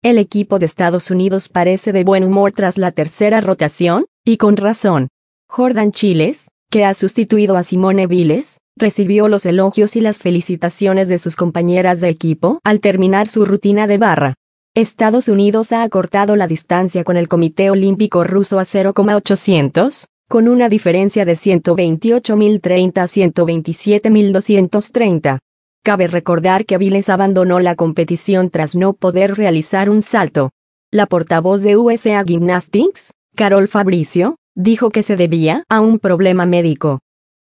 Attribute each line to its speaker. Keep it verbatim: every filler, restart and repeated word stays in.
Speaker 1: El equipo de Estados Unidos parece de buen humor tras la tercera rotación, y con razón. Jordan Chiles, que ha sustituido a Simone Biles, recibió los elogios y las felicitaciones de sus compañeras de equipo al terminar su rutina de barra. Estados Unidos ha acortado la distancia con el Comité Olímpico Ruso a cero coma ochocientos, con una diferencia de ciento veintiocho mil treinta a ciento veintisiete mil doscientos treinta. Cabe recordar que Biles abandonó la competición tras no poder realizar un salto. La portavoz de U S A Gymnastics, Carol Fabricio, dijo que se debía a un problema médico.